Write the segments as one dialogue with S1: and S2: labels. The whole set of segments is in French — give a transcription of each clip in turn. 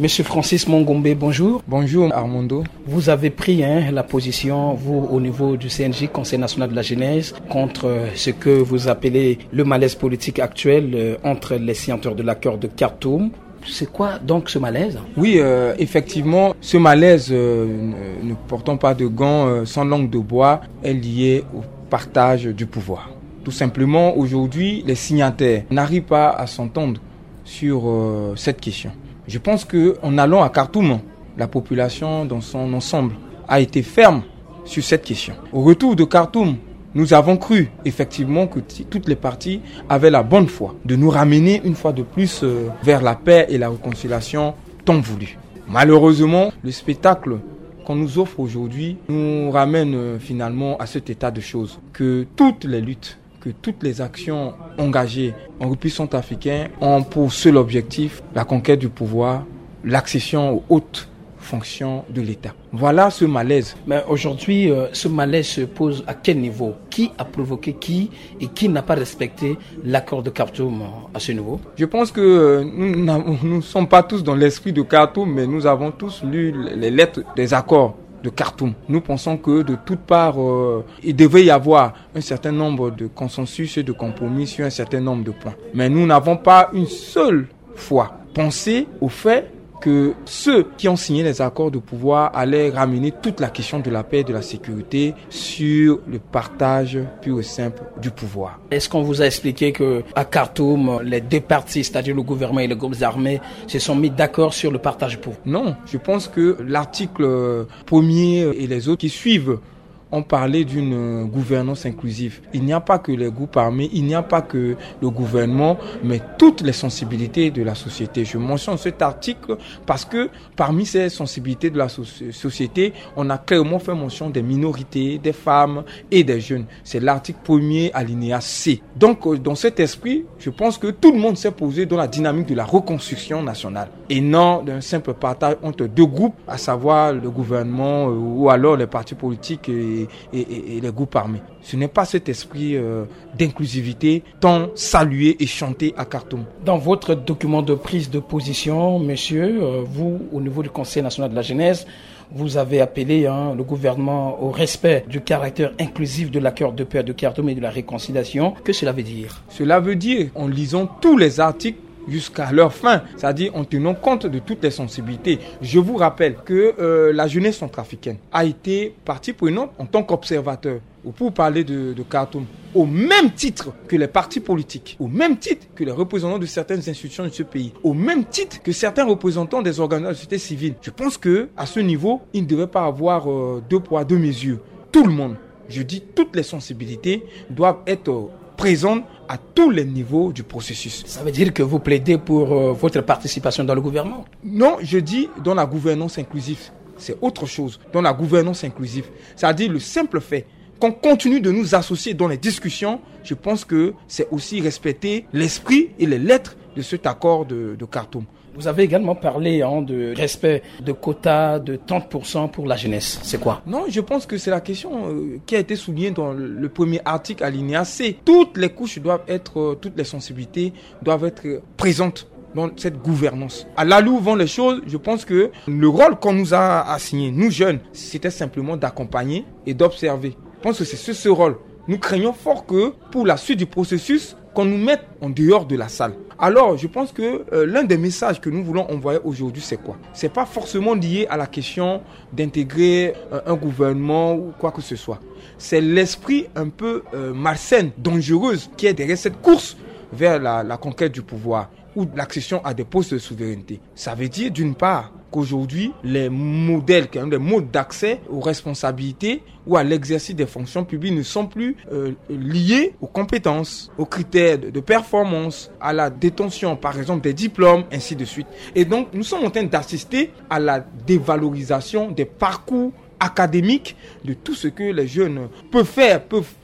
S1: Monsieur Francis Mongombe, bonjour.
S2: Bonjour Armando.
S1: Vous avez pris la position, vous, au niveau du CNJ, Conseil national de la jeunesse, contre ce que vous appelez le malaise politique actuel entre les signataires de l'accord de Khartoum. C'est quoi donc ce malaise?
S2: Oui, effectivement, ce malaise, ne portant pas de gants, sans langue de bois, est lié au partage du pouvoir. Tout simplement, aujourd'hui, les signataires n'arrivent pas à s'entendre sur cette question. Je pense qu'en allant à Khartoum, la population dans son ensemble a été ferme sur cette question. Au retour de Khartoum, nous avons cru effectivement que toutes les parties avaient la bonne foi de nous ramener une fois de plus vers la paix et la réconciliation tant voulu. Malheureusement, le spectacle qu'on nous offre aujourd'hui nous ramène finalement à cet état de choses. Que toutes les luttes, que toutes les actions engagées en repli centrafricain ont pour seul objectif la conquête du pouvoir, l'accession aux hautes fonctions de l'État. Voilà ce malaise.
S1: Mais aujourd'hui, ce malaise se pose à quel niveau? Qui a provoqué qui et qui n'a pas respecté l'accord de Khartoum à ce niveau?
S2: Je pense que nous ne sommes pas tous dans l'esprit de Khartoum, mais nous avons tous lu les lettres des accords de Khartoum. Nous pensons que de toutes parts, il devait y avoir un certain nombre de consensus et de compromis sur un certain nombre de points. Mais nous n'avons pas une seule fois pensé au fait que ceux qui ont signé les accords de pouvoir allaient ramener toute la question de la paix et de la sécurité sur le partage pur et simple du pouvoir.
S1: Est-ce qu'on vous a expliqué qu'à Khartoum, les deux partis, c'est-à-dire le gouvernement et les groupes armés, se sont mis d'accord sur le partage du pouvoir?
S2: Non, je pense que l'article 1er et les autres qui suivent ont parlé d'une gouvernance inclusive. Il n'y a pas que les groupes armés, il n'y a pas que le gouvernement, mais toutes les sensibilités de la société. Je mentionne cet article parce que parmi ces sensibilités de la société, on a clairement fait mention des minorités, des femmes et des jeunes. C'est l'article 1er alinéa C. Donc, dans cet esprit, je pense que tout le monde s'est posé dans la dynamique de la reconstruction nationale et non d'un simple partage entre deux groupes, à savoir le gouvernement ou alors les partis politiques et les groupes armés. Ce n'est pas cet esprit d'inclusivité tant salué et chanté à Khartoum.
S1: Dans votre document de prise de position, monsieur, vous, au niveau du Conseil national de la jeunesse, vous avez appelé le gouvernement au respect du caractère inclusif de l'accord de paix de Khartoum et de la réconciliation. Que cela veut dire?
S2: Cela veut dire, en lisant tous les articles jusqu'à leur fin, c'est-à-dire en tenant compte de toutes les sensibilités. Je vous rappelle que la jeunesse centrafricaine a été partie prenante en tant qu'observateur, ou pour parler de Khartoum, au même titre que les partis politiques, au même titre que les représentants de certaines institutions de ce pays, au même titre que certains représentants des organes de la société civile. Je pense que à ce niveau, il ne devait pas avoir deux poids, deux mesures. Tout le monde, je dis toutes les sensibilités, doivent être présentes à tous les niveaux du processus.
S1: Ça veut dire que vous plaidez pour votre participation dans le gouvernement?
S2: Non, je dis dans la gouvernance inclusive. C'est autre chose. Dans la gouvernance inclusive, c'est-à-dire le simple fait qu'on continue de nous associer dans les discussions, je pense que c'est aussi respecter l'esprit et les lettres de cet accord de Khartoum.
S1: Vous avez également parlé de respect de quotas de 30% pour la jeunesse. C'est quoi?
S2: Non, je pense que c'est la question qui a été soulignée dans le premier article alinéa C. Toutes les couches doivent être, toutes les sensibilités doivent être présentes dans cette gouvernance. À là où vont les choses, je pense que le rôle qu'on nous a assigné, nous jeunes, c'était simplement d'accompagner et d'observer. Je pense que c'est ce rôle. Nous craignons fort que pour la suite du processus, qu'on nous mette en dehors de la salle. Alors, je pense que l'un des messages que nous voulons envoyer aujourd'hui, c'est quoi? C'est pas forcément lié à la question d'intégrer un gouvernement ou quoi que ce soit. C'est l'esprit un peu malsain, dangereuse qui est derrière cette course vers la conquête du pouvoir ou l'accession à des postes de souveraineté. Ça veut dire d'une part qu'aujourd'hui, les modèles, les modes d'accès aux responsabilités ou à l'exercice des fonctions publiques ne sont plus liés aux compétences, aux critères de performance, à la détention, par exemple, des diplômes, ainsi de suite. Et donc, nous sommes en train d'assister à la dévalorisation des parcours académiques, de tout ce que les jeunes peuvent faire, peuvent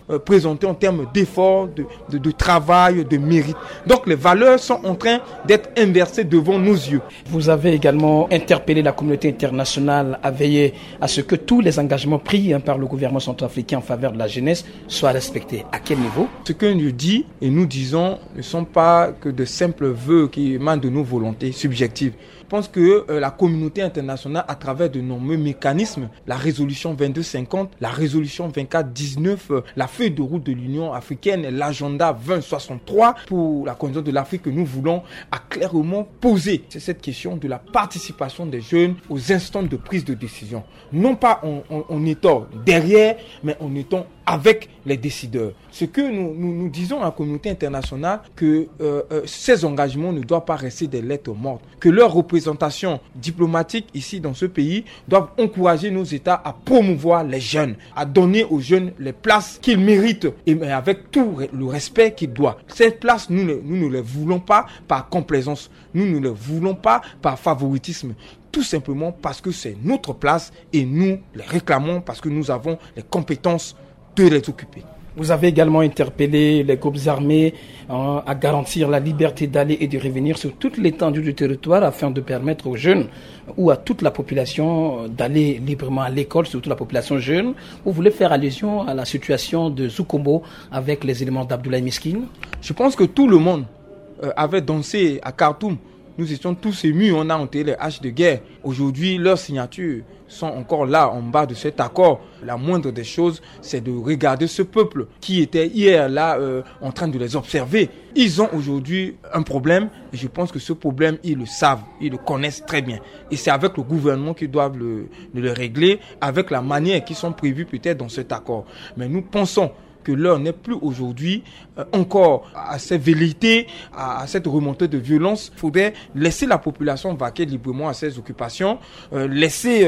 S2: présentées en termes d'effort, de travail, de mérite. Donc les valeurs sont en train d'être inversées devant nos yeux.
S1: Vous avez également interpellé la communauté internationale à veiller à ce que tous les engagements pris par le gouvernement centrafricain en faveur de la jeunesse soient respectés. À quel niveau?
S2: Ce que je dis et nous disons ne sont pas que de simples vœux qui émanent de nos volontés subjectives. Je pense que la communauté internationale, à travers de nombreux mécanismes, la résolution 2250, la résolution 2419, la feuille de route de l'Union africaine, l'agenda 2063 pour la condition de l'Afrique que nous voulons, a clairement posé. C'est cette question de la participation des jeunes aux instants de prise de décision. Non pas en étant derrière, mais en étant avec les décideurs. Ce que nous disons à la communauté internationale, que ces engagements ne doivent pas rester des lettres mortes, que leur représentation diplomatique ici dans ce pays doivent encourager nos États à promouvoir les jeunes, à donner aux jeunes les places qu'ils méritent et avec tout le respect qu'ils doivent. Ces places, nous ne les voulons pas par complaisance, nous ne les voulons pas par favoritisme. Tout simplement parce que c'est notre place et nous les réclamons parce que nous avons les compétences de les occuper.
S1: Vous avez également interpellé les groupes armés à garantir la liberté d'aller et de revenir sur toute l'étendue du territoire afin de permettre aux jeunes ou à toute la population d'aller librement à l'école, surtout la population jeune. Vous voulez faire allusion à la situation de Zoukombo avec les éléments d'Abdoulaye Miskine?
S2: Je pense que tout le monde avait dansé à Khartoum. Nous étions tous émus, on a enterré les haches de guerre. Aujourd'hui, leurs signatures sont encore là, en bas de cet accord. La moindre des choses, c'est de regarder ce peuple qui était hier là en train de les observer. Ils ont aujourd'hui un problème et je pense que ce problème, ils le savent, ils le connaissent très bien. Et c'est avec le gouvernement qu'ils doivent le régler, avec la manière qui sont prévues peut-être dans cet accord. Mais nous pensons que l'heure n'est plus aujourd'hui encore à ces velléités, à cette remontée de violence. Il faudrait laisser la population vaquer librement à ses occupations, laisser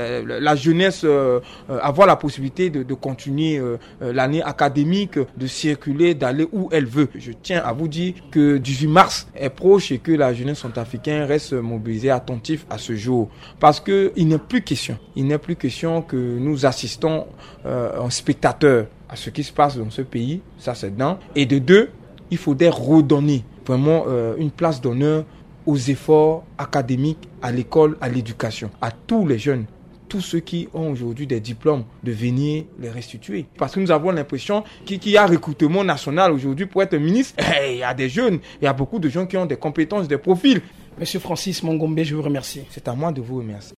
S2: la jeunesse avoir la possibilité de continuer l'année académique, de circuler, d'aller où elle veut. Je tiens à vous dire que 18 mars est proche et que la jeunesse centrafricaine reste mobilisée, attentive à ce jour. Parce qu'il n'est plus question que nous assistons en spectateurs à ce qui se passe dans ce pays, ça c'est d'un. Et de deux, il faudrait redonner vraiment une place d'honneur aux efforts académiques, à l'école, à l'éducation, à tous les jeunes, tous ceux qui ont aujourd'hui des diplômes, de venir les restituer. Parce que nous avons l'impression qu'il y a recrutement national aujourd'hui pour être ministre. Il y a des jeunes, il y a beaucoup de gens qui ont des compétences, des profils.
S1: Monsieur Francis Mongombe, je vous remercie.
S2: C'est à moi de vous remercier.